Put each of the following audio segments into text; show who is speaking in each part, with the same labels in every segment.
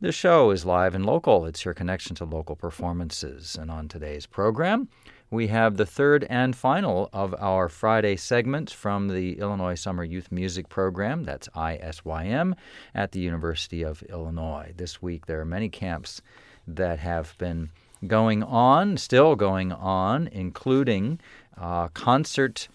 Speaker 1: The show is live and local. It's your connection to local performances. And on today's program, we have the third and final of our Friday segments from the Illinois Summer Youth Music Program, that's ISYM, at the University of Illinois. This week there are many camps that have been still going on, including concert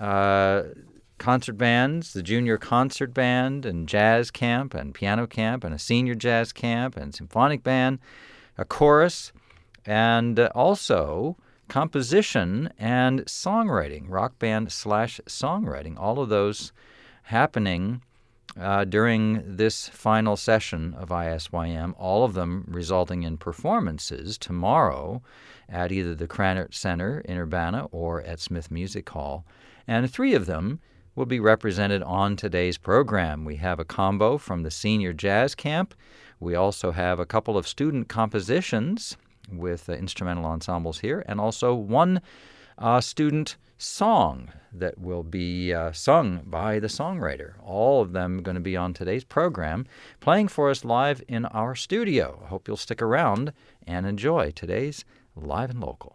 Speaker 1: bands, the junior concert band, and jazz camp, and piano camp, and a senior jazz camp, and symphonic band, a chorus, and also composition and songwriting, rock band / songwriting, all of those happening during this final session of ISYM, all of them resulting in performances tomorrow at either the Krannert Center in Urbana or at Smith Music Hall. And 3 of them will be represented on today's program. We have a combo from the senior jazz camp. We also have a couple of student compositions with instrumental ensembles here, and also one student song that will be sung by the songwriter. All of them going to be on today's program, playing for us live in our studio. I hope you'll stick around and enjoy today's Live and Local.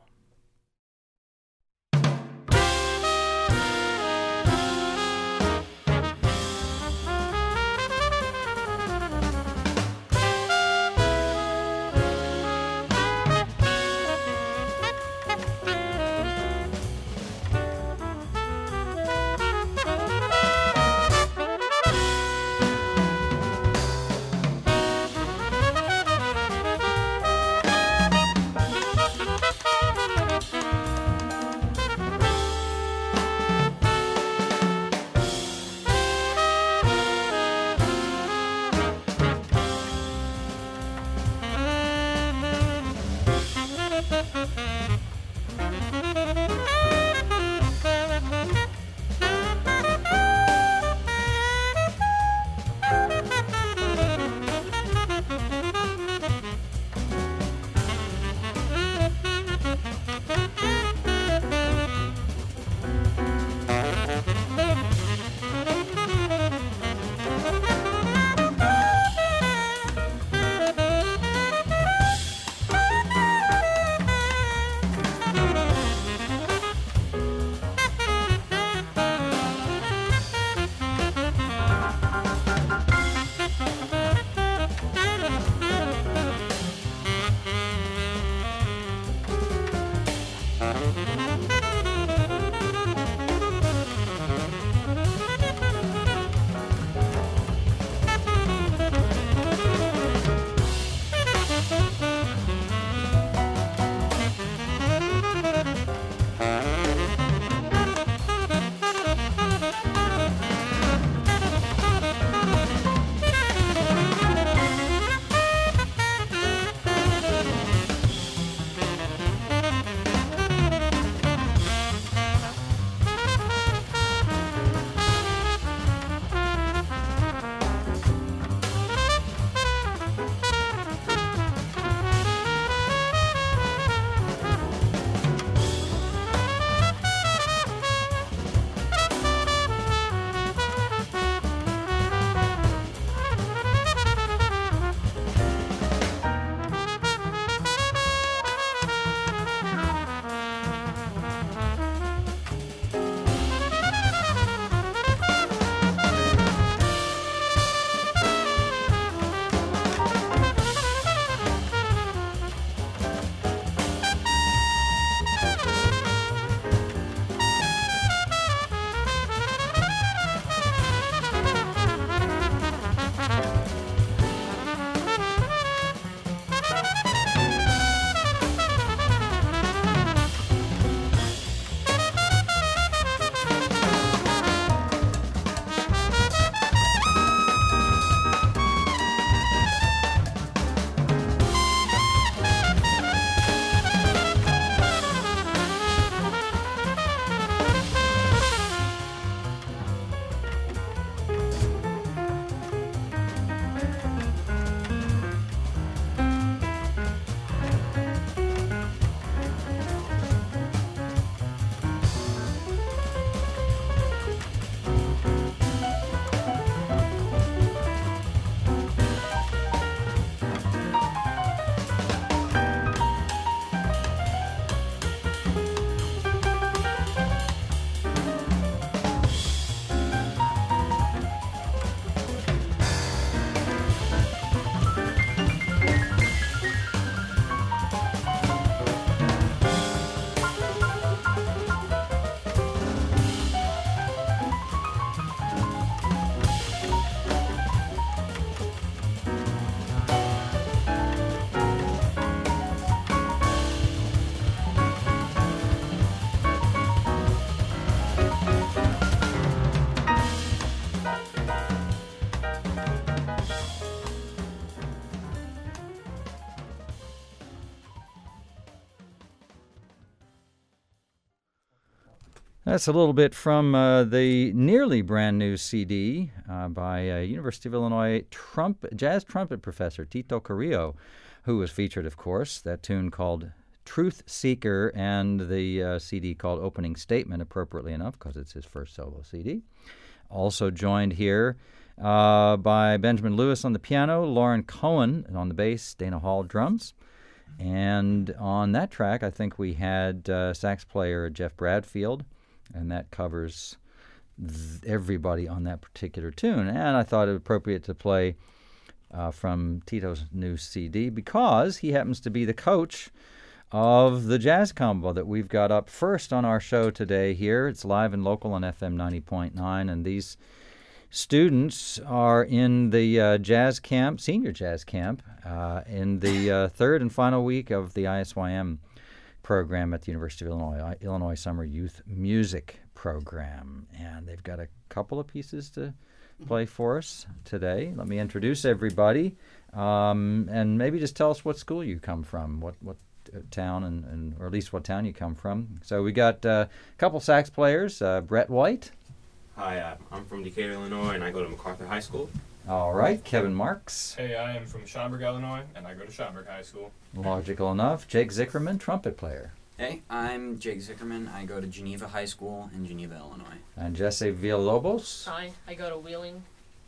Speaker 1: That's a little bit from the nearly brand new CD by University of Illinois jazz trumpet professor Tito Carrillo, who was featured, of course. That tune called Truth Seeker, and the CD called Opening Statement, appropriately enough, because it's his first solo CD. Also joined here by Benjamin Lewis on the piano, Lauren Cohen on the bass, Dana Hall drums. And on that track, I think we had sax player Jeff Bradfield, and that covers everybody on that particular tune. And I thought it appropriate to play from Tito's new CD because he happens to be the coach of the jazz combo that we've got up first on our show today here. It's live and local on FM 90.9, and these students are in the jazz camp, senior jazz camp, in the third and final week of the ISYM program at the University of Illinois, Illinois Summer Youth Music Program. And they've got a couple of pieces to play for us today. Let me introduce everybody, and maybe just tell us what school you come from, what town, and or at least what town you come from. So we got a couple sax players, Brett White.
Speaker 2: Hi, I'm from Decatur, Illinois, and I go to MacArthur High School.
Speaker 1: All right, Kevin Marks.
Speaker 3: Hey, I am from Schaumburg, Illinois, and I go to Schaumburg High School.
Speaker 1: Logical enough. Jake Zickerman, trumpet player.
Speaker 4: Hey, I'm Jake Zickerman. I go to Geneva High School in Geneva, Illinois.
Speaker 1: And Jesse Villalobos.
Speaker 5: Hi, I go to Wheeling.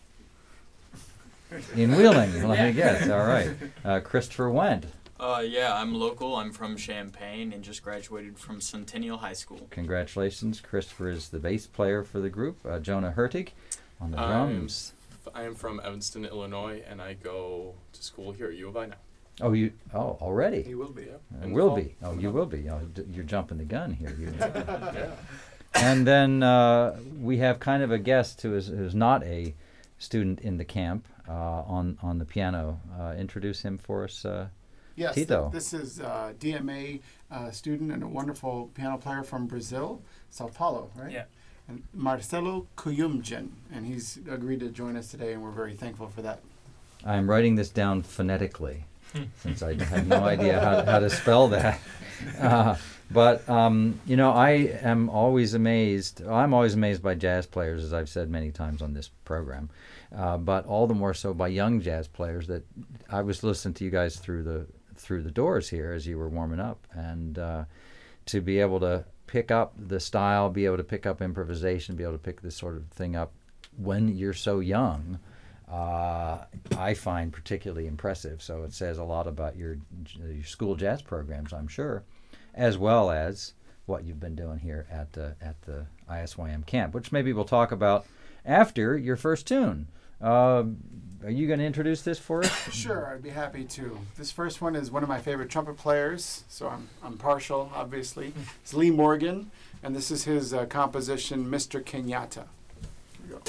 Speaker 1: In Wheeling, let me guess. All right. Christopher Wendt.
Speaker 6: Yeah, I'm local. I'm from Champaign and just graduated from Centennial High School.
Speaker 1: Congratulations. Christopher is the bass player for the group. Jonah Hertig on the drums.
Speaker 7: I am from Evanston, Illinois, and I go to school here at U of I now.
Speaker 1: Oh, already?
Speaker 7: You will be, yeah.
Speaker 1: You will be. Oh, you're jumping the gun here. Yeah. And then we have kind of a guest who's not a student in the camp on the piano. Introduce him for us,
Speaker 8: Yes,
Speaker 1: Tito.
Speaker 8: This is a DMA student and a wonderful piano player from Brazil, Sao Paulo, right?
Speaker 3: Yeah.
Speaker 8: And Marcelo Cuyumjan, and he's agreed to join us today, and we're very thankful for that.
Speaker 1: I'm writing this down phonetically, since I have no idea how to spell that. But I am always amazed. I'm always amazed by jazz players, as I've said many times on this program, but all the more so by young jazz players. That I was listening to you guys through the doors here as you were warming up, and to be able to pick up the style, be able to pick up improvisation, be able to pick this sort of thing up when you're so young, I find particularly impressive. So it says a lot about your school jazz programs, I'm sure, as well as what you've been doing here at the ISYM camp, which maybe we'll talk about after your first tune. Are you going to introduce this for us?
Speaker 8: Sure, I'd be happy to. This first one is one of my favorite trumpet players, so I'm partial, obviously. It's Lee Morgan, and this is his composition, Mr. Kenyatta. Here we go.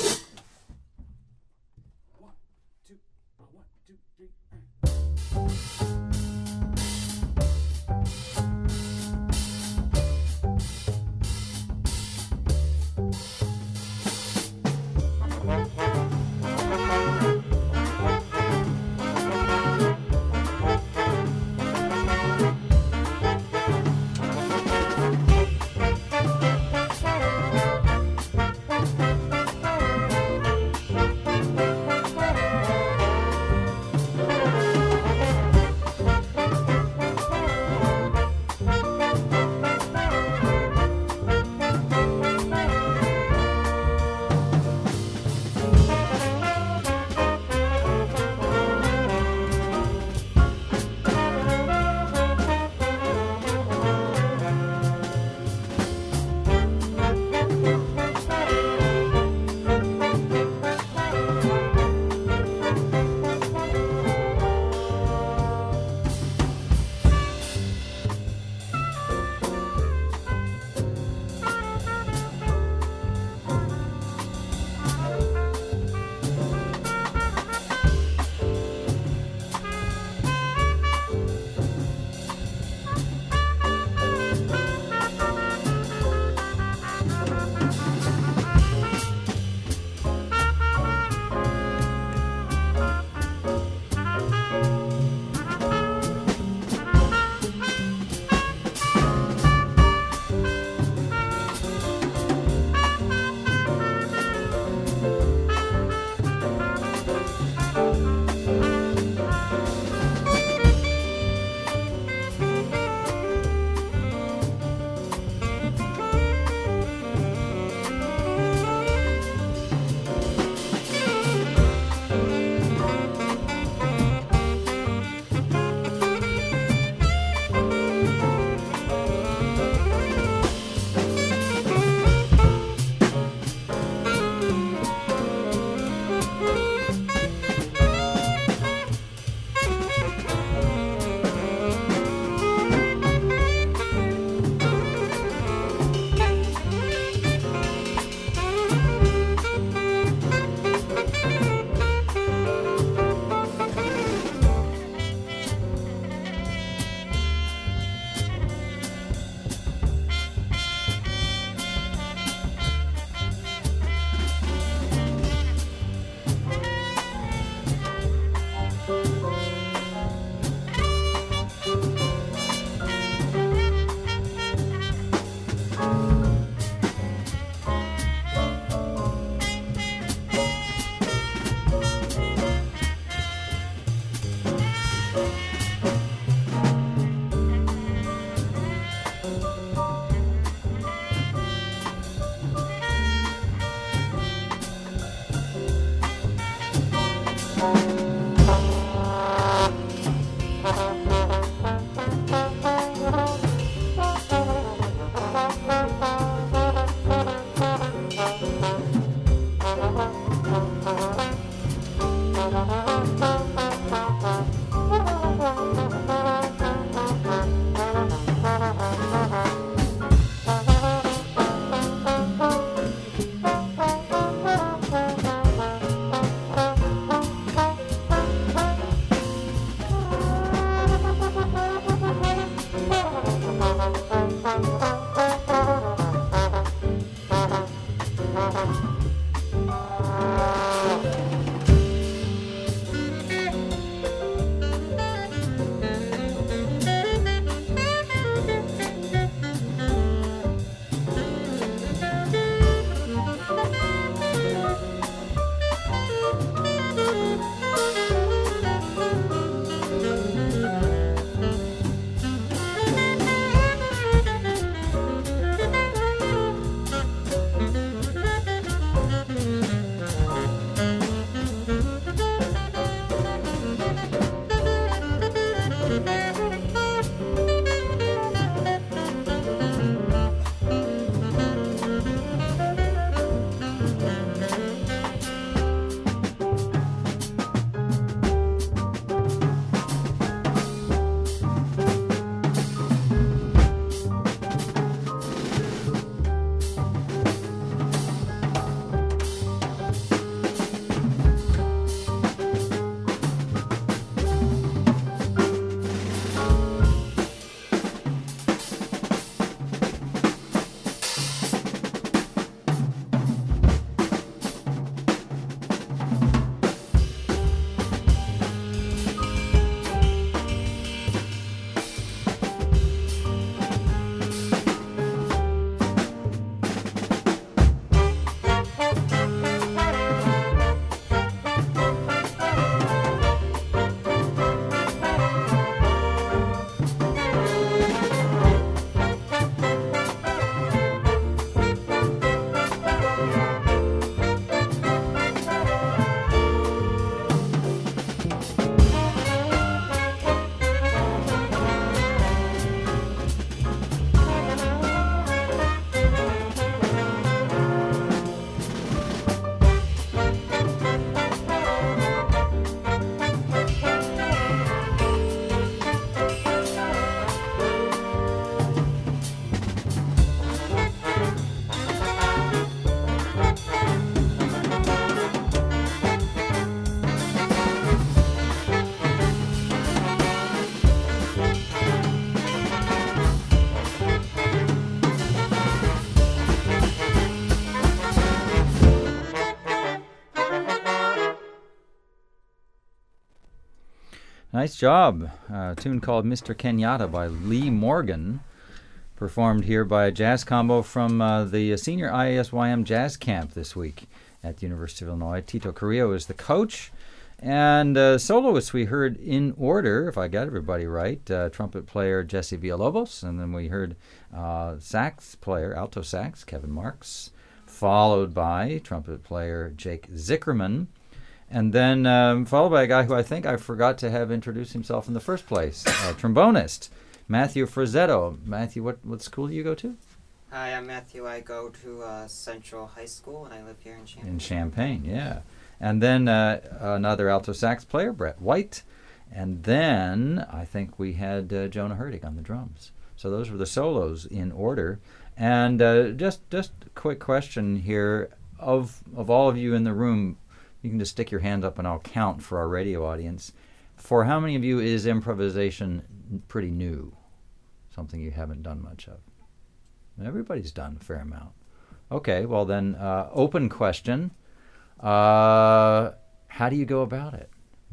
Speaker 8: 1, 2, 1, 2, 3.
Speaker 1: Nice job. A tune called Mr. Kenyatta by Lee Morgan, performed here by a jazz combo from the senior ISYM jazz camp this week at the University of Illinois. Tito Carrillo is the coach. And soloists we heard in order, if I got everybody right, trumpet player Jesse Villalobos, and then we heard sax player, alto sax, Kevin Marks, followed by trumpet player Jake Zickerman, and then followed by a guy who I think I forgot to have introduced himself in the first place, trombonist Matthew Frazzetto. Matthew, what school do you go to?
Speaker 5: Hi, I'm Matthew. I go to Central High School, and I live here in Champaign.
Speaker 1: In Champaign, yeah. And then another alto sax player, Brett White. And then I think we had Jonah Hurtig on the drums. So those were the solos in order. And just a quick question here. Of all of you in the room, you can just stick your hand up and I'll count for our radio audience. For how many of you is improvisation pretty new? Something you haven't done much of? Everybody's done a fair amount. Okay, well then, open question. How do you go about it?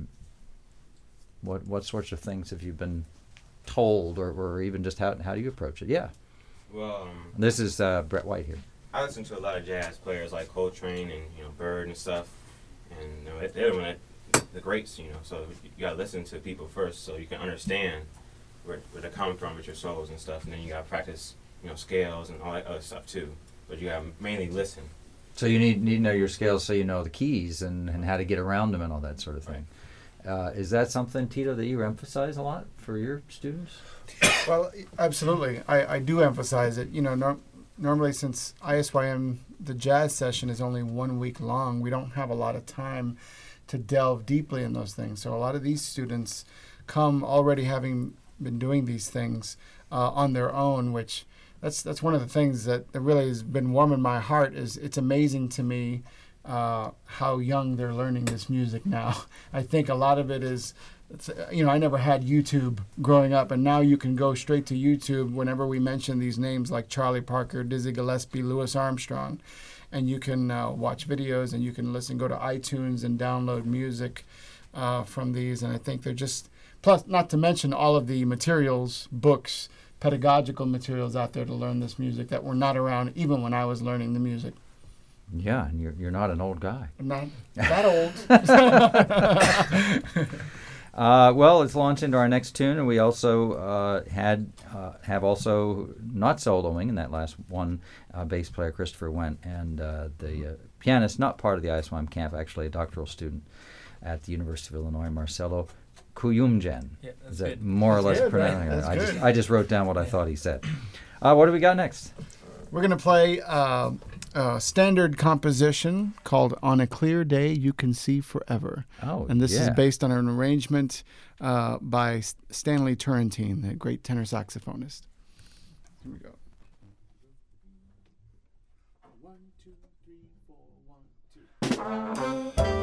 Speaker 1: What sorts of things have you been told, or even just how do you approach it? Yeah.
Speaker 2: Well,
Speaker 1: this is Brett White here.
Speaker 2: I listen to a lot of jazz players like Coltrane and Bird and stuff, and they're the greats, So you gotta listen to people first, so you can understand where they're coming from with your solos and stuff, and then you gotta practice, scales and all that other stuff too. But you gotta mainly listen.
Speaker 1: So you need to know your scales, so you know the keys and how to get around them and all that sort of thing. Is that something, Tito, that you emphasize a lot for your students?
Speaker 8: Well, absolutely. I do emphasize it. Normally since ISYM, the jazz session is only 1 week long, we don't have a lot of time to delve deeply in those things. So a lot of these students come already having been doing these things on their own, which that's one of the things that really has been warming my heart. Is it's amazing to me how young they're learning this music now. I think a lot of it is, I never had YouTube growing up, and now you can go straight to YouTube whenever we mention these names like Charlie Parker, Dizzy Gillespie, Louis Armstrong, and you can watch videos and you can listen, go to iTunes and download music from these. And I think they're just, plus not to mention all of the materials, books, pedagogical materials out there to learn this music that were not around even when I was learning the music.
Speaker 1: Yeah, and you're not an old guy.
Speaker 8: I'm not that old.
Speaker 1: Well, let's launch into our next tune, and we also have also not soloing in that last one, bass player Christopher Wendt, and the pianist, not part of the ISYM camp, actually a doctoral student at the University of Illinois, Marcelo Kuyumjen.
Speaker 3: Yeah, that's
Speaker 1: Is that
Speaker 3: good.
Speaker 1: more or less
Speaker 8: Good,
Speaker 1: pronounced?
Speaker 8: right? That's good.
Speaker 1: I just wrote down what I thought he said. What do we got next?
Speaker 8: We're going to play a standard composition called On a Clear Day You Can See Forever.
Speaker 1: Oh,
Speaker 8: And this is
Speaker 1: yeah.
Speaker 8: based on an arrangement by Stanley Turrentine, the great tenor saxophonist. Here we go. 1, 2, 3, 4, 1, 2.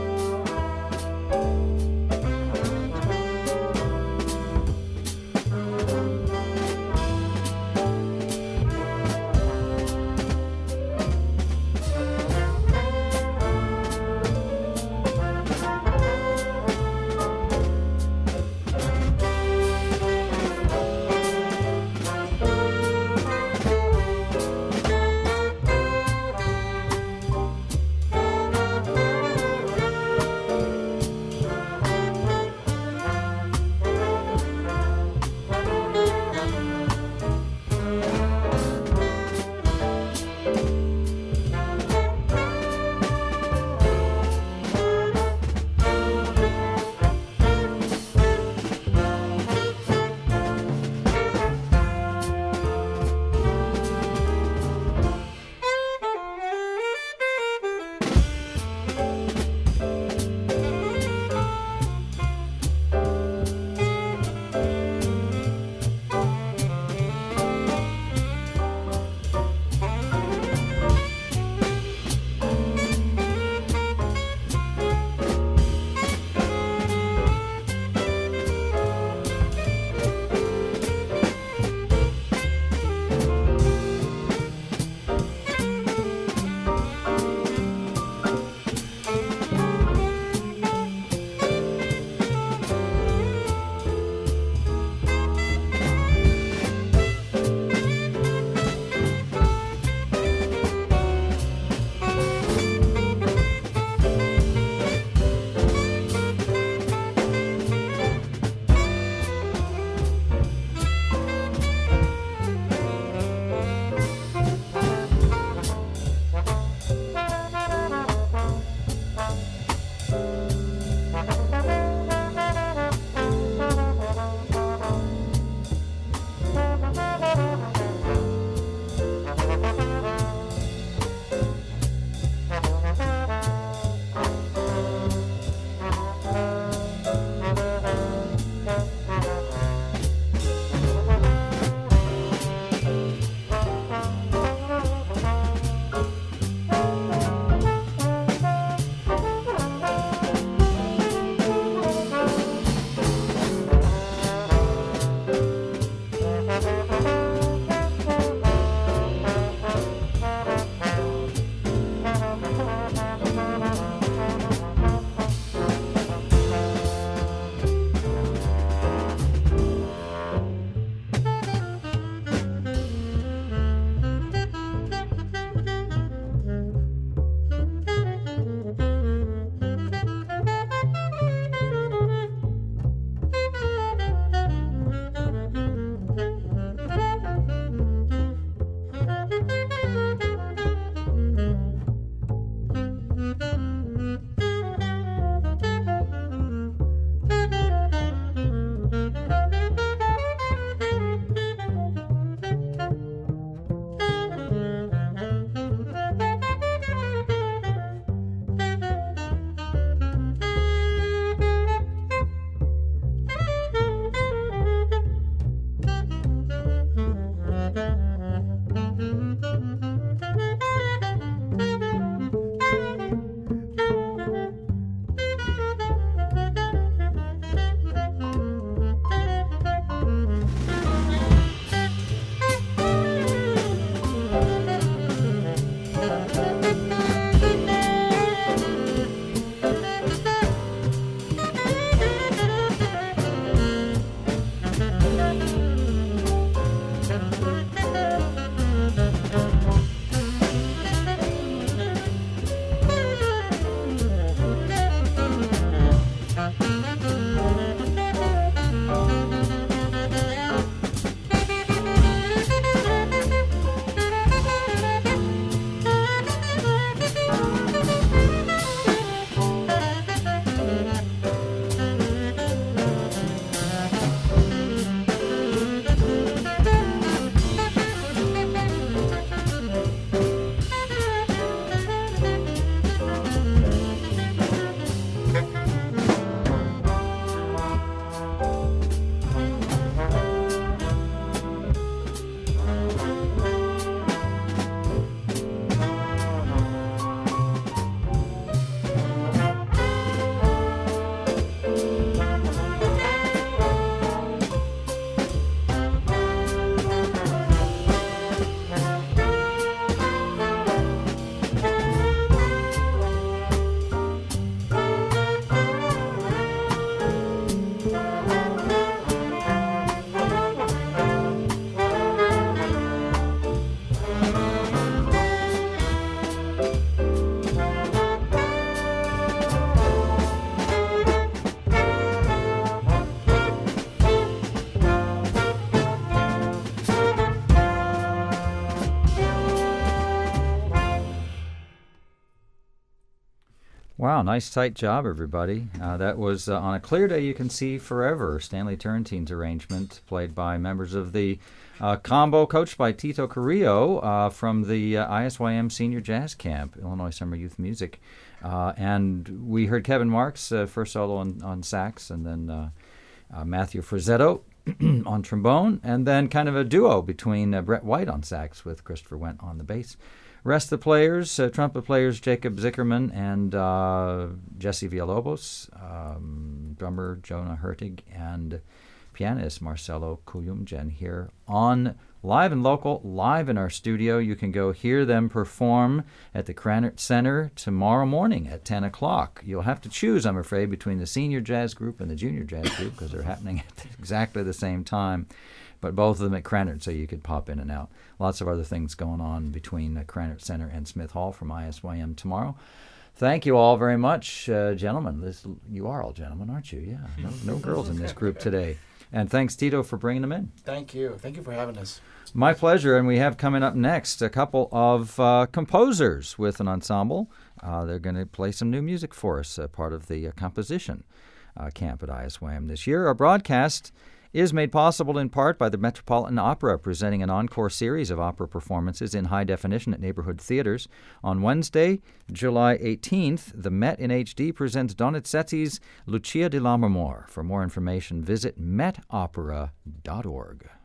Speaker 1: Wow, nice tight job, everybody. That was On a Clear Day You Can See Forever, Stanley Turrentine's arrangement, played by members of the combo coached by Tito Carrillo from the ISYM Senior Jazz Camp, Illinois Summer Youth Music. And we heard Kevin Marks first solo on sax, and then Matthew Frazzetto on trombone, and then kind of a duo between Brett White on sax with Christopher Wendt on the bass. Rest of the players, trumpet players Jacob Zickerman and Jesse Villalobos, drummer Jonah Hertig, and pianist Marcelo Kuyumjen here on Live and Local, live in our studio. You can go hear them perform at the Krannert Center tomorrow morning at 10 o'clock. You'll have to choose, I'm afraid, between the senior jazz group and the junior jazz group because they're happening at exactly the same time. But both of them at Krannert, so you could pop in and out. Lots of other things going on between the Krannert Center and Smith Hall from ISYM tomorrow. Thank you all very much, gentlemen. You are all gentlemen, aren't you? Yeah, no girls in this group today. And thanks, Tito, for bringing them in.
Speaker 8: Thank you. Thank you for having us.
Speaker 1: My pleasure. And we have coming up next a couple of composers with an ensemble. They're going to play some new music for us, part of the composition camp at ISYM this year. Our broadcast is made possible in part by the Metropolitan Opera, presenting an encore series of opera performances in high definition at neighborhood theaters. On Wednesday, July 18th, the Met in HD presents Donizetti's Lucia di Lammermoor. For more information, visit metopera.org.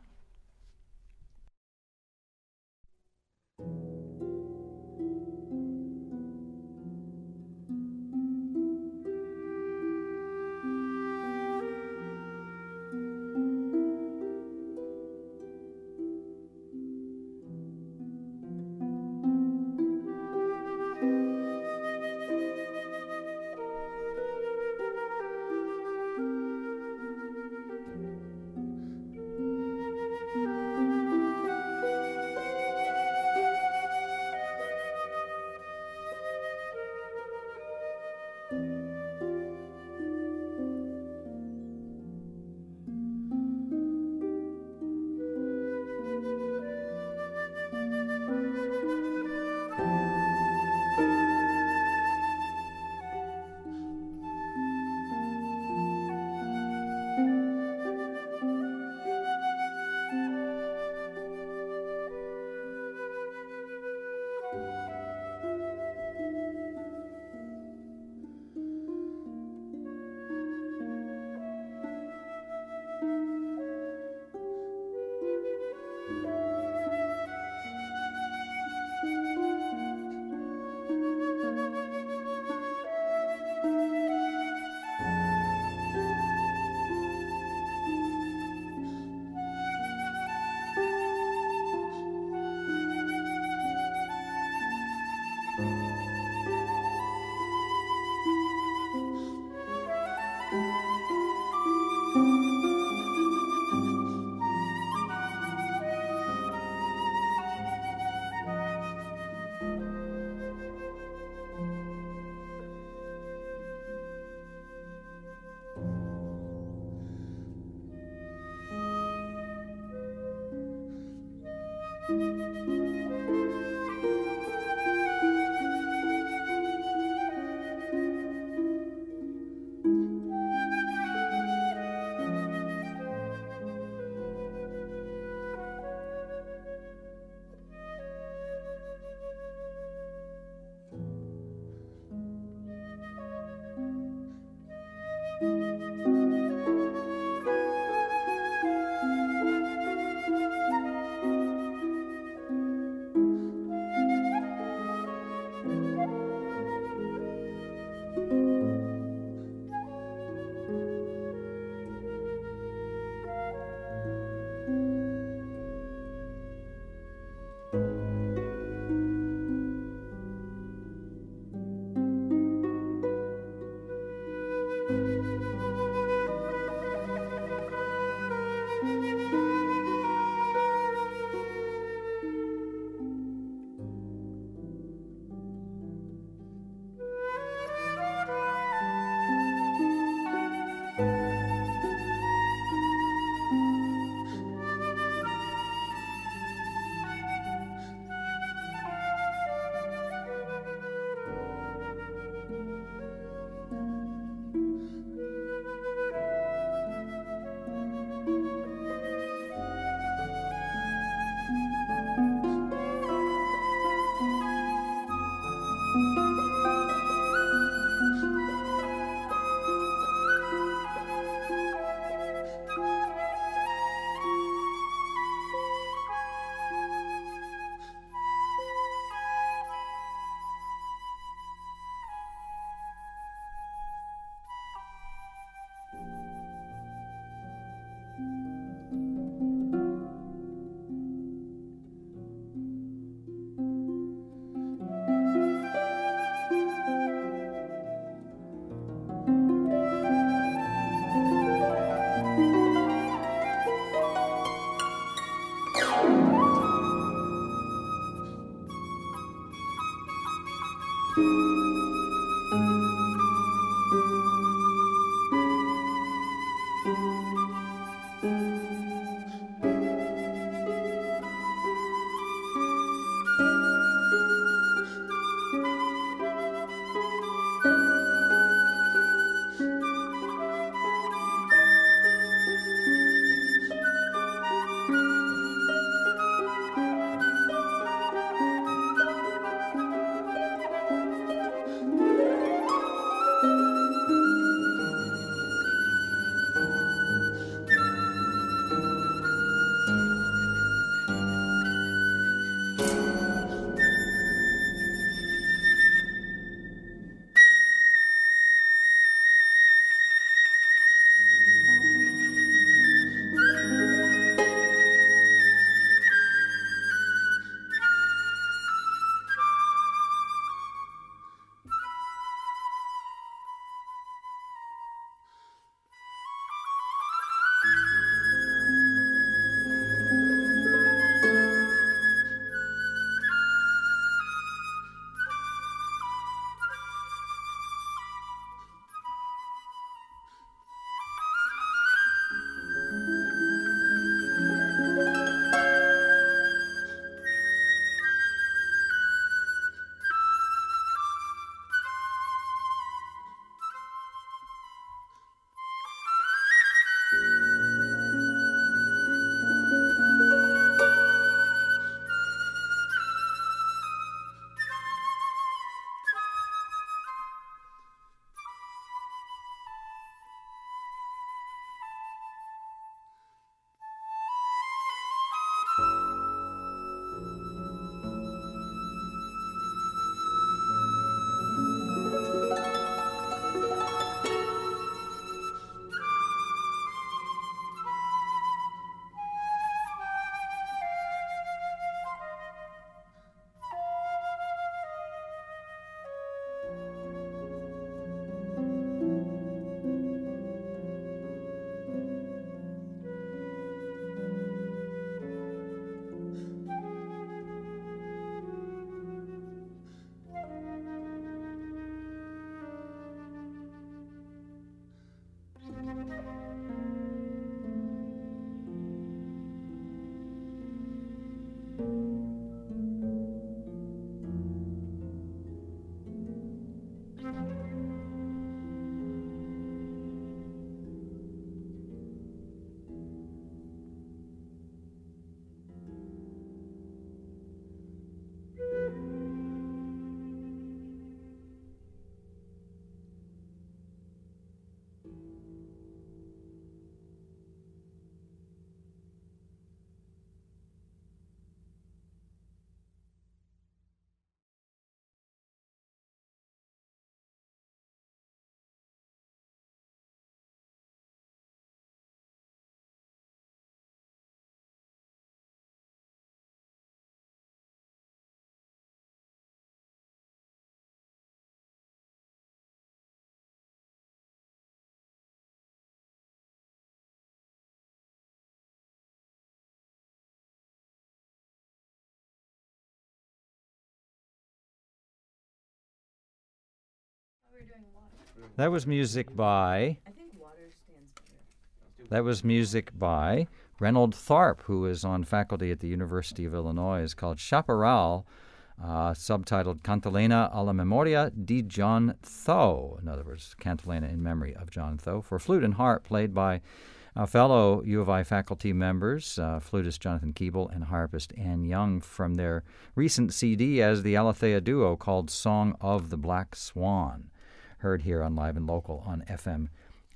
Speaker 1: That was music by.
Speaker 9: I think water stands better.
Speaker 1: That was music by Reynold Tharp, who is on faculty at the University of Illinois. It's called Chaparral, subtitled Cantilena a la Memoria di John Tho. In other words, Cantilena in memory of John Tho, for flute and harp, played by fellow U of I faculty members, flutist Jonathan Keeble and harpist Ann Young, from their recent CD as the Alethea Duo called Song of the Black Swan, heard here on Live and Local on FM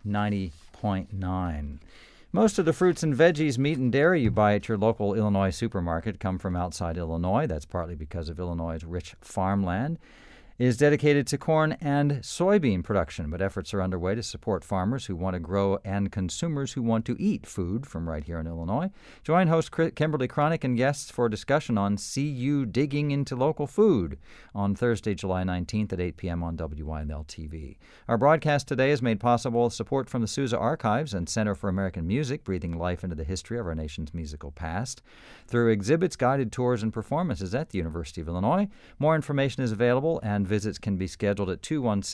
Speaker 1: 90.9. Most of the fruits and veggies, meat and dairy you buy at your local Illinois supermarket come from outside Illinois. That's partly because of Illinois' rich farmland is dedicated to corn and soybean production, but efforts are underway to support farmers who want to grow and consumers who want to eat food from right here in Illinois. Join host Kimberly Cronick and guests for a discussion on CU digging into local food on Thursday, July 19th at 8 p.m. on WYNL-TV. Our broadcast today is made possible with support from the Sousa Archives and Center for American Music, breathing life into the history of our nation's musical past through exhibits, guided tours, and performances at the University of Illinois. More information is available, and visits can be scheduled at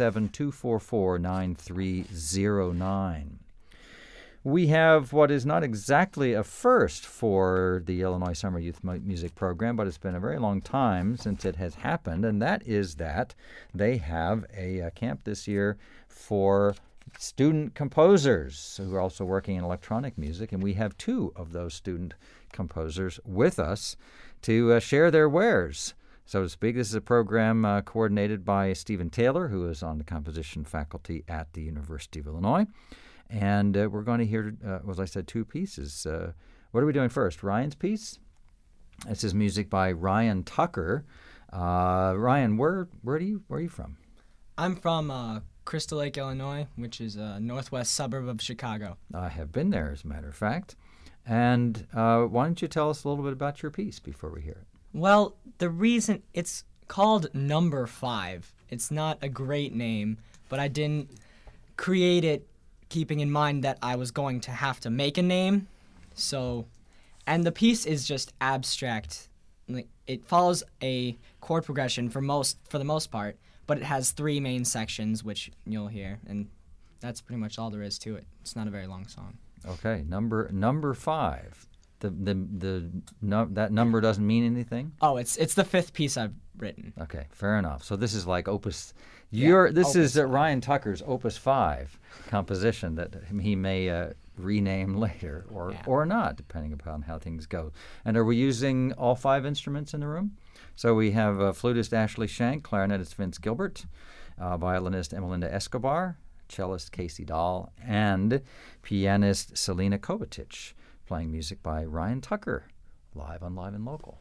Speaker 1: 217-244-9309. We have what is not exactly a first for the Illinois Summer Youth Music Program, but it's been a very long time since it has happened, and that is that they have a camp this year for student composers who are also working in electronic music, and we have two of those student composers with us to share their wares, so to speak. This is a program coordinated by Stephen Taylor, who is on the composition faculty at the University of Illinois. And we're going to hear, as I said, two pieces. What are we doing first? Ryan's piece? This is music by Ryan Tucker. Ryan, where are you from?
Speaker 10: I'm from Crystal Lake, Illinois, which is a northwest suburb of Chicago. I
Speaker 1: have been there, as a matter of fact. And why don't you tell us a little bit about your piece before we hear it?
Speaker 10: Well, the reason it's called Number 5. It's not a great name, but I didn't create it keeping in mind that I was going to have to make a name. So, and the piece is just abstract. It follows a chord progression for the most part, but it has three main sections, which you'll hear, and that's pretty much all there is to it. It's not a very long song.
Speaker 1: Okay, number 5. That number doesn't mean anything?
Speaker 10: Oh, it's the fifth piece I've written.
Speaker 1: Okay, fair enough. So this is like opus.
Speaker 10: Opus
Speaker 1: is Ryan Tucker's Opus 5 composition that he may rename later or not, depending upon how things go. And are we using all 5 instruments in the room? So we have flutist Ashley Shank, clarinetist Vince Gilbert, violinist Emelinda Escobar, cellist Casey Dahl, and pianist Selena Kovacic, playing music by Ryan Tucker, live on Live and Local.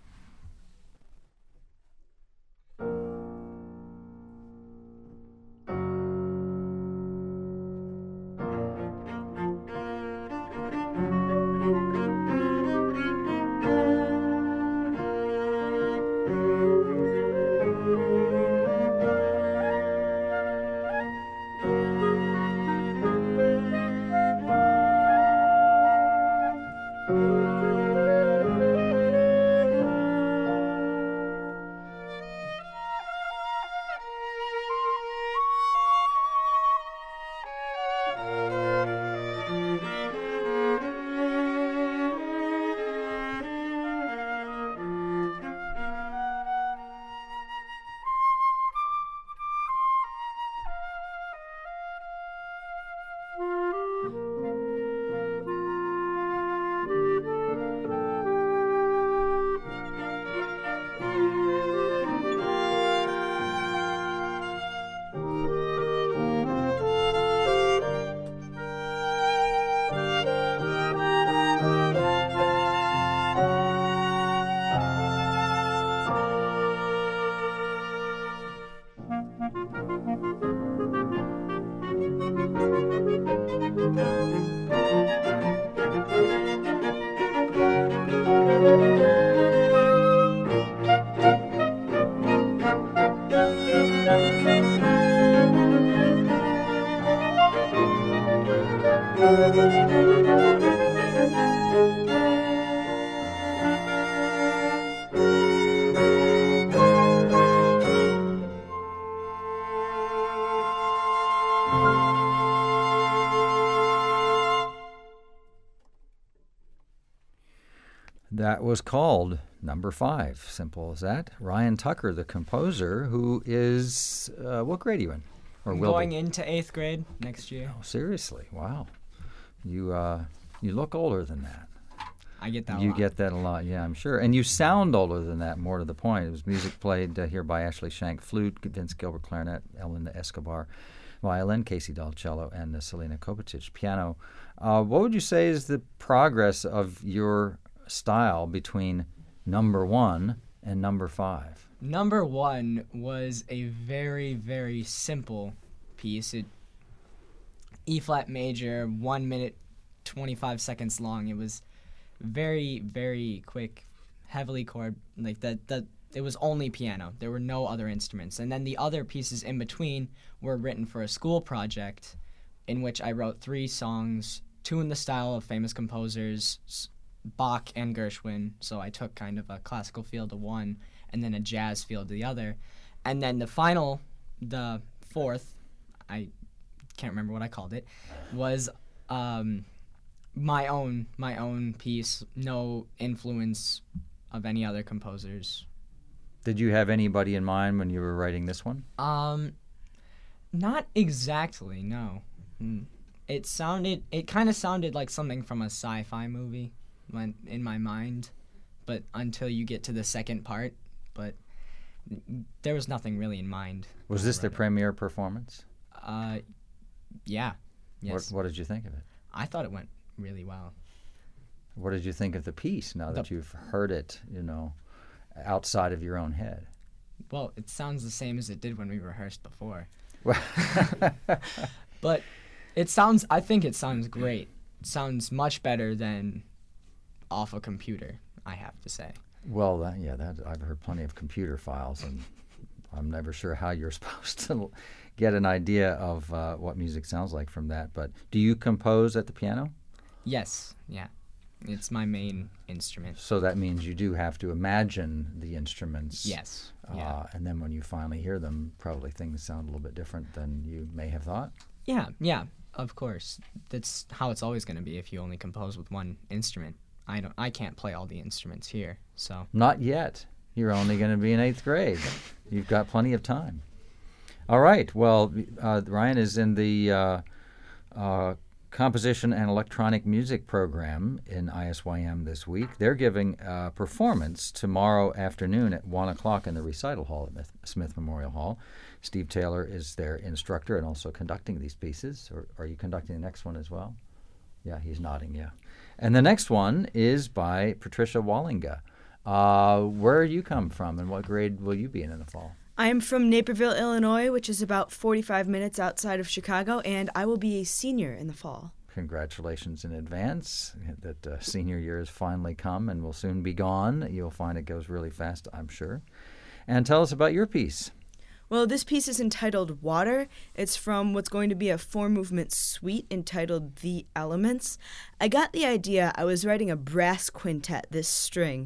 Speaker 1: That was called Number 5. Simple as that. Ryan Tucker, the composer, who is, what grade are you in? Or
Speaker 10: I'm
Speaker 1: will
Speaker 10: going
Speaker 1: be?
Speaker 10: into 8th grade next year.
Speaker 1: Oh, seriously? Wow. You look older than that.
Speaker 10: I get that a
Speaker 1: You
Speaker 10: lot.
Speaker 1: get that a lot, yeah, I'm sure. And you sound older than that, more to the point. It was music played here by Ashley Shank, flute, Vince Gilbert, clarinet, Ellen Escobar, violin, Casey Dahl, cello, and Selena Kovacic, piano. What would you say is the progress of your style between number 1 and number 5?
Speaker 10: Number 1 was a very, very simple piece. E flat major, 1 minute, 25 seconds long. It was very, very quick, heavily chord, like that. It was only piano. There were no other instruments. And then the other pieces in between were written for a school project in which I wrote 3 songs, 2 in the style of famous composers, Bach and Gershwin. So I took kind of a classical feel to one and then a jazz feel to the other. And then the final, the 4th, I can't remember what I called it, was my own piece, no influence of any other composers.
Speaker 1: Did you have anybody in mind when you were writing this one?
Speaker 10: Not exactly, no. It kind of sounded like something from a sci-fi movie when in my mind, but until you get to the second part, but there was nothing really in mind.
Speaker 1: Was this the premiere performance?
Speaker 10: Yeah. Yes.
Speaker 1: What did you think of it?
Speaker 10: I thought it went really well.
Speaker 1: What did you think of the piece now that you've heard it, outside of your own head?
Speaker 10: Well, it sounds the same as it did when we rehearsed before. But I think it sounds great. It sounds much better than off a computer, I have to say.
Speaker 1: Well, I've heard plenty of computer files, and I'm never sure how you're supposed to get an idea of what music sounds like from that. But do you compose at the piano?
Speaker 10: Yes, yeah. It's my main instrument.
Speaker 1: So that means you do have to imagine the instruments.
Speaker 10: Yes. Yeah.
Speaker 1: And then when you finally hear them, probably things sound a little bit different than you may have thought.
Speaker 10: Yeah, of course. That's how it's always going to be if you only compose with one instrument. I can't play all the instruments here, so.
Speaker 1: Not yet. You're only going to be in 8th grade. You've got plenty of time. All right. Well, Ryan is in the Composition and Electronic Music program in ISYM this week. They're giving a performance tomorrow afternoon at 1 o'clock in the recital hall at Smith Memorial Hall. Steve Taylor is their instructor and also conducting these pieces. Or are you conducting the next one as well? Yeah, he's nodding, yeah. And the next one is by Patricia Wallinga. Where do you come from, and what grade will you be in the fall?
Speaker 9: I am from Naperville, Illinois, which is about 45 minutes outside of Chicago, and I will be a senior in the fall.
Speaker 1: Congratulations in advance that senior year has finally come and will soon be gone. You'll find it goes really fast, I'm sure. And tell us about your piece.
Speaker 9: Well, this piece is entitled Water. It's from what's going to be a 4-movement suite entitled The Elements. I got the idea. I was writing a brass quintet this spring,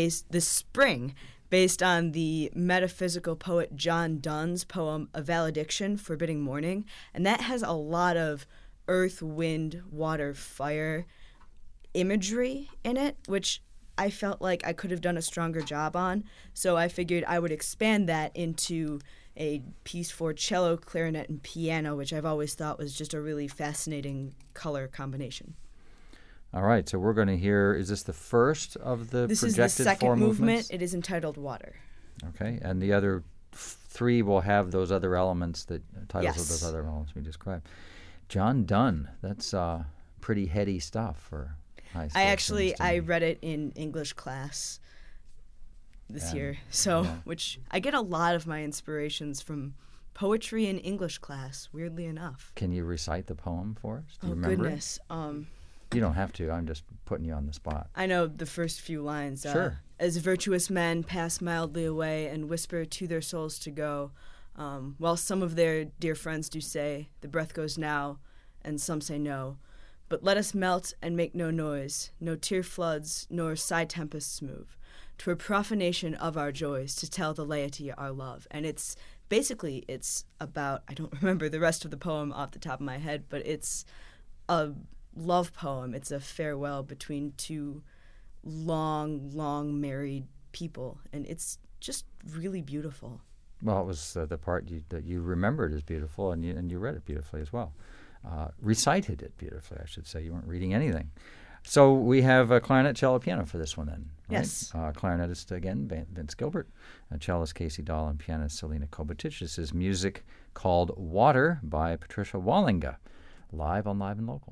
Speaker 9: based on the metaphysical poet John Donne's poem A Valediction, Forbidding Morning, and that has a lot of earth, wind, water, fire imagery in it, which I felt like I could have done a stronger job on, so I figured I would expand that into a piece for cello, clarinet, and piano, which I've always thought was just a really fascinating color combination.
Speaker 1: All right, so we're going to hear, is this the first of the
Speaker 9: This
Speaker 1: projected
Speaker 9: is the second
Speaker 1: 4
Speaker 9: movement.
Speaker 1: movements?
Speaker 9: It is entitled Water.
Speaker 1: Okay, and the other 3 will have those other elements, titles of those
Speaker 9: Yes.
Speaker 1: other elements we described. John Donne, that's pretty heady stuff for high school.
Speaker 9: I read it in English class this year, so which I get a lot of my inspirations from poetry in English class, weirdly enough.
Speaker 1: Can you recite the poem for us? Do you
Speaker 9: Oh,
Speaker 1: remember
Speaker 9: goodness.
Speaker 1: You don't have to. I'm just putting you on the spot.
Speaker 9: I know the first few lines.
Speaker 1: Sure.
Speaker 9: As virtuous men pass mildly away and whisper to their souls to go, while some of their dear friends do say, the breath goes now, and some say no. But let us melt and make no noise, no tear floods nor sigh tempests move. 'Twere profanation of our joys to tell the laity our love. And it's about, I don't remember the rest of the poem off the top of my head, but it's a love poem. It's a farewell between two long married people, and it's just really beautiful.
Speaker 1: Well, it was the part that you remembered as beautiful, and you read it beautifully as well. Recited it beautifully, I should say. You weren't reading anything. So we have clarinet, cello, piano for this one then, right?
Speaker 9: Yes.
Speaker 1: Clarinetist, again, Vince Gilbert. Cellist, Casey Dahl, and pianist, Selena Kovacic. This is music called Water by Patricia Wallinga, live on Live and Local.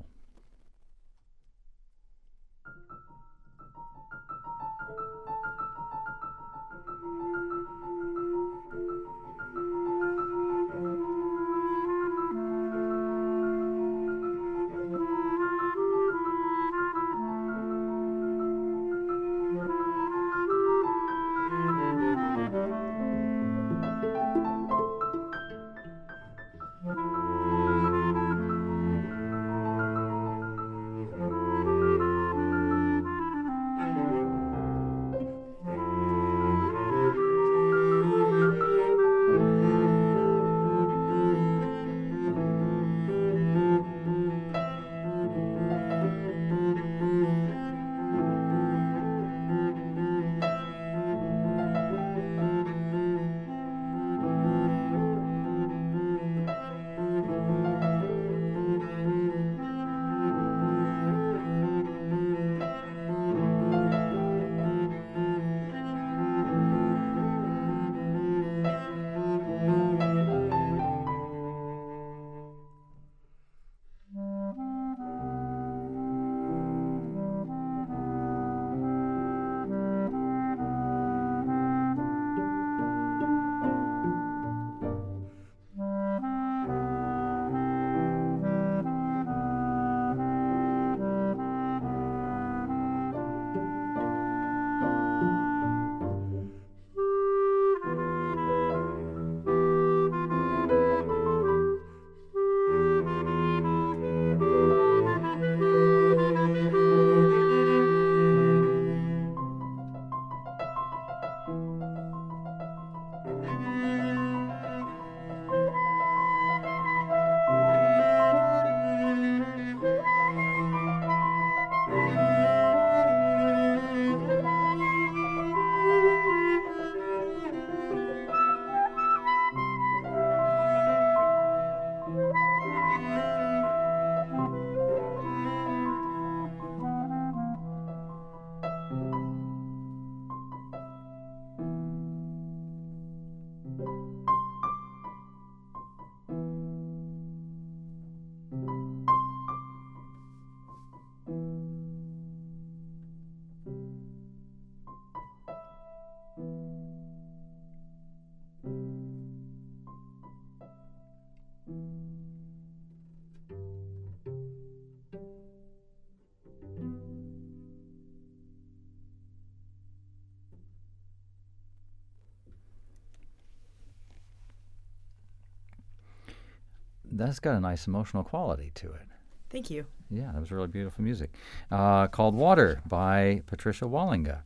Speaker 1: That's got a nice emotional quality to it.
Speaker 9: Thank you.
Speaker 1: Yeah, that was really beautiful music. Called Water by Patricia Wallinga,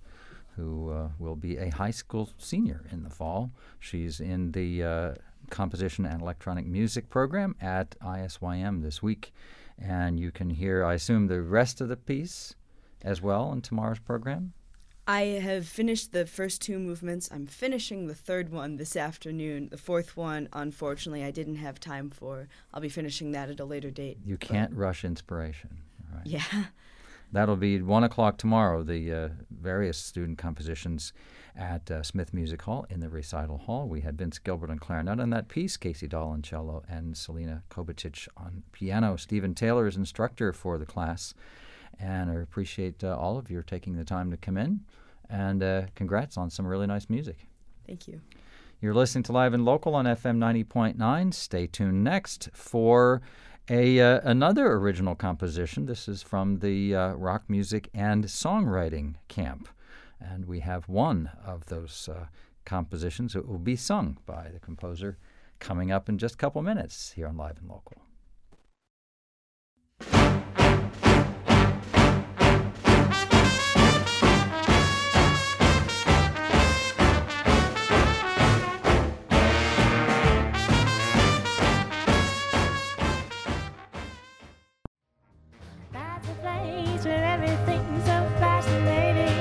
Speaker 1: who will be a high school senior in the fall. She's in the composition and electronic music program at ISYM this week. And you can hear, I assume, the rest of the piece as well in tomorrow's program?
Speaker 9: I have finished the first two movements. I'm finishing the third one this afternoon. The fourth one, unfortunately, I didn't have time for. I'll be finishing that at a later date.
Speaker 1: You can't rush inspiration. Right?
Speaker 9: Yeah.
Speaker 1: That'll be 1 o'clock tomorrow, the various student compositions at Smith Music Hall in the recital hall. We had Vince Gilbert on clarinet on that piece, Casey Dahl on cello, and Selena Kovacic on piano. Stephen Taylor is instructor for the class. And I appreciate all of you taking the time to come in. And congrats on some really nice music.
Speaker 9: Thank you.
Speaker 1: You're listening to Live and Local on FM 90.9. Stay tuned next for another original composition. This is from the Rock Music and Songwriting Camp. And we have one of those compositions that will be sung by the composer coming up in just a couple minutes here on Live and Local.
Speaker 11: That's a place where everything's so fascinating.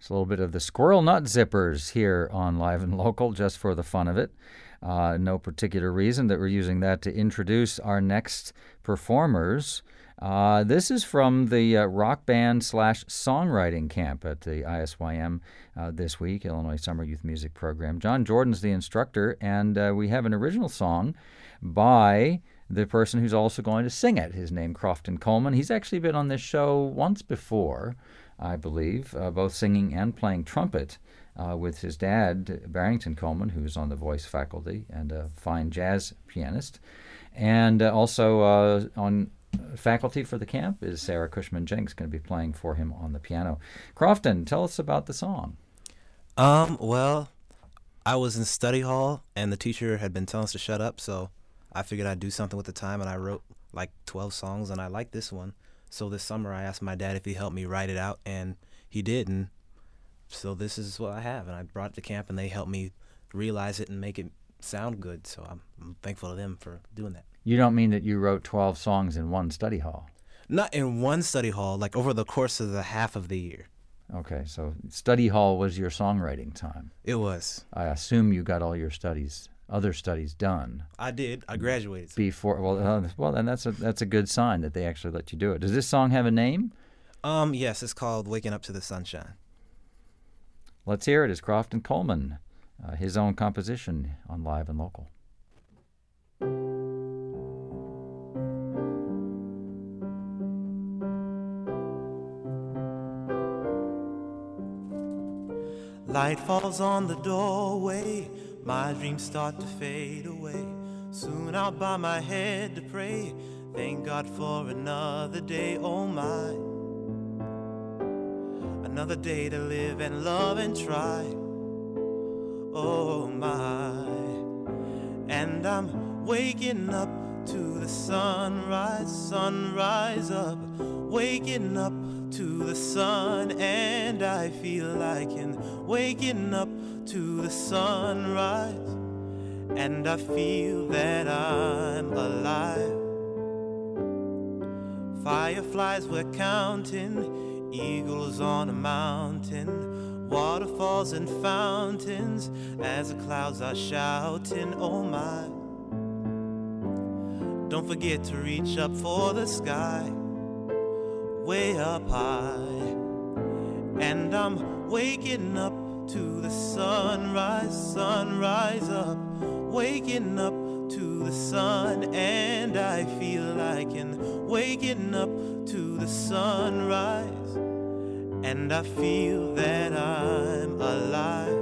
Speaker 1: It's a little bit of the Squirrel Nut Zippers here on Live and Local, just for the fun of it. No particular reason that we're using that to introduce our next performers. This is from the rock band / songwriting camp at the ISYM this week, Illinois Summer Youth Music Program. John Jordan's the instructor, and we have an original song by the person who's also going to sing it. His name, Crofton Coleman. He's actually been on this show once before, I believe, both singing and playing trumpet with his dad, Barrington Coleman, who's on the voice faculty and a fine jazz pianist. And also on faculty for the camp is Sarah Cushman-Jenks, going to be playing for him on the piano. Crofton, tell us about the song.
Speaker 11: Well, I was in study hall, and the teacher had been telling us to shut up, so I figured I'd do something with the time, and I wrote like 12 songs, and I liked this one. So this summer I asked my dad if he'd help me write it out, and he did, and so this is what I have. And I brought it to camp, and they helped me realize it and make it sound good, so I'm thankful to them for doing that.
Speaker 1: You don't mean that you wrote 12 songs in one study hall?
Speaker 11: Not in one study hall, like over the course of the half of the year.
Speaker 1: Okay, so study hall was your songwriting time.
Speaker 11: It was.
Speaker 1: I assume you got all your other studies done.
Speaker 11: I did. I graduated.
Speaker 1: Before, well, then that's a good sign that they actually let you do it. Does this song have a name?
Speaker 11: Yes, it's called "Waking Up to the Sunshine."
Speaker 1: Let's hear it. It's Crofton Coleman, his own composition on Live and Local.
Speaker 11: Light falls on the doorway, my dreams start to fade away. Soon I'll bow my head to pray, thank God for another day, oh my. Another day to live and love and try, oh my. And I'm waking up to the sunrise, sunrise up, waking up to the sun, and I feel like waking up to the sunrise, and I feel that I'm alive. Fireflies we're counting, eagles on a mountain, waterfalls and fountains as the clouds are shouting, oh my. Don't forget to reach up for the sky, way up high. And I'm waking up to the sunrise, sunrise up, waking up to the sun, and I feel like waking up to the sunrise, and I feel that I'm alive.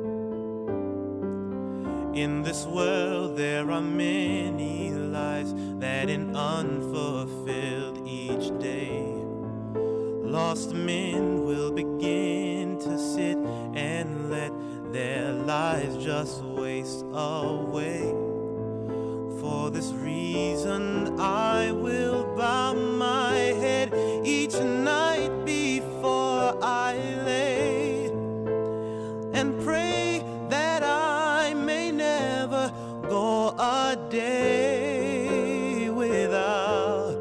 Speaker 11: In this world there are many lies that are unfulfilled each day. Lost men will begin to sit and let their lives just waste away. For this reason I will bow my head each night before I lay, and pray that I may never go a day without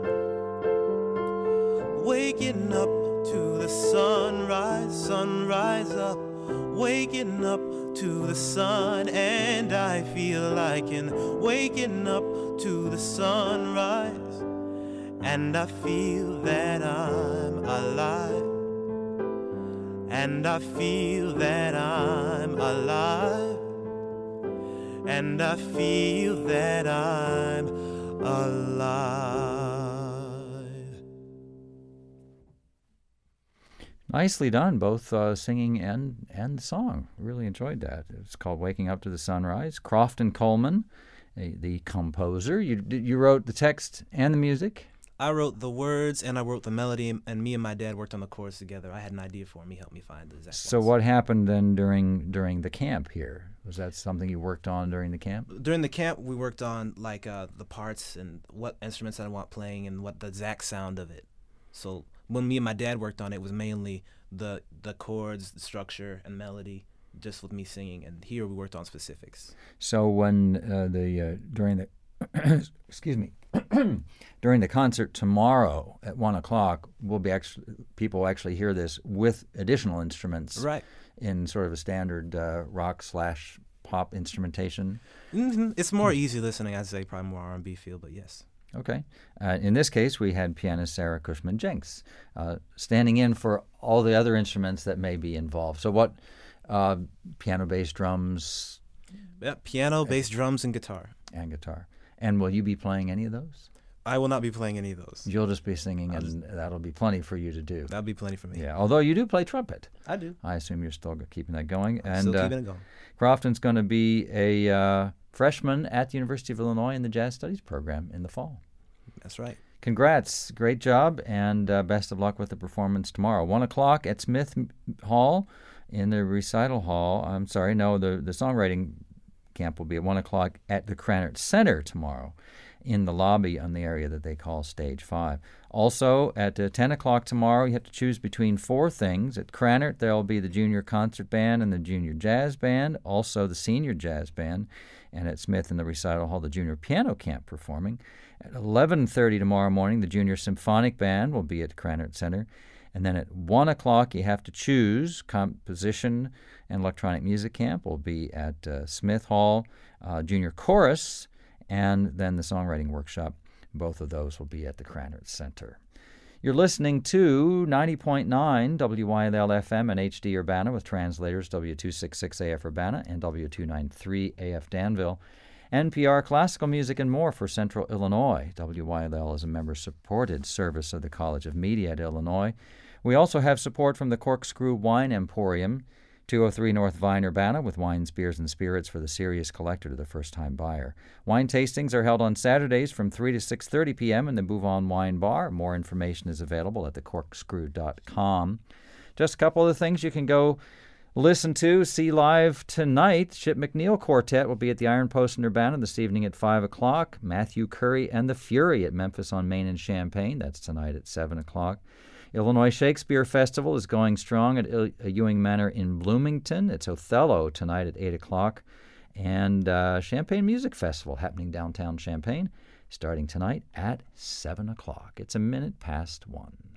Speaker 11: waking up to the sunrise, sunrise up, waking up to the sun, and I feel like waking up to the sunrise, and I feel that I'm alive, and I feel that I'm alive, and I feel that I'm alive.
Speaker 1: Nicely done, both singing and the song. Really enjoyed that. It's called Waking Up to the Sunrise. Crofton Coleman, the composer. You wrote the text and the music?
Speaker 11: I wrote the words and I wrote the melody, and me and my dad worked on the chords together. I had an idea for him. He helped me find the exact
Speaker 1: So
Speaker 11: ones.
Speaker 1: what happened then during the camp here? Was that something you worked on during the camp?
Speaker 11: During the camp, we worked on like the parts and what instruments I want playing and what the exact sound of it. So when me and my dad worked on it, it was mainly the chords, the structure, and melody, just with me singing. And here we worked on specifics.
Speaker 1: So when during the excuse me, during the concert tomorrow at 1 o'clock, people will actually hear this with additional instruments,
Speaker 12: Right.
Speaker 1: in sort of a standard rock/pop instrumentation.
Speaker 12: It's more easy listening. I'd say probably more R&B feel, but yes.
Speaker 1: Okay. In this case, we had pianist Sarah Cushman-Jenks standing in for all the other instruments that may be involved. So what, piano, bass, drums?
Speaker 12: Yeah, piano, bass, drums, and guitar.
Speaker 1: And guitar. And will you be playing any of those?
Speaker 12: I will not be playing any of those.
Speaker 1: You'll just be singing, and that'll be plenty for you to do.
Speaker 12: That'll be plenty for me.
Speaker 1: Yeah, although you do play trumpet.
Speaker 12: I do.
Speaker 1: I assume you're still keeping that going.
Speaker 12: Still keeping it going.
Speaker 1: Crofton's going to be a freshman at the University of Illinois in the Jazz Studies program in the fall.
Speaker 12: That's right.
Speaker 1: Congrats. Great job, and best of luck with the performance tomorrow. 1 o'clock at Smith Hall in the recital hall. I'm sorry, no, the songwriting camp will be at 1 o'clock at the Krannert Center tomorrow in the lobby on the area that they call Stage 5. Also, at 10 o'clock tomorrow, you have to choose between 4 things. At Krannert, there will be the Junior Concert Band and the Junior Jazz Band, also the Senior Jazz Band, and at Smith in the recital hall, the Junior Piano Camp performing. At 11:30 tomorrow morning, the Junior Symphonic Band will be at Krannert Center. And then at 1 o'clock, you have to choose. Composition and Electronic Music Camp will be at Smith Hall, Junior Chorus, and then the Songwriting Workshop. Both of those will be at the Krannert Center. You're listening to 90.9 WYLL FM and HD Urbana with translators W266 AF Urbana and W293 AF Danville. NPR Classical Music and more for Central Illinois. WYLL is a member-supported service of the College of Media at Illinois. We also have support from the Corkscrew Wine Emporium, 203 North Vine, Urbana, with wines, beers, and spirits for the serious collector to the first-time buyer. Wine tastings are held on Saturdays from 3 to 6:30 p.m. in the Bouvon Wine Bar. More information is available at thecorkscrew.com. Just a couple of things you can go listen to, see live tonight. Chip McNeil Quartet will be at the Iron Post in Urbana this evening at 5 o'clock. Matthew Curry and the Fury at Memphis on Main and Champaign. That's tonight at 7 o'clock. Illinois Shakespeare Festival is going strong at Ewing Manor in Bloomington. It's Othello tonight at 8 o'clock. And Champaign Music Festival happening downtown Champaign starting tonight at 7 o'clock. It's a minute past 1.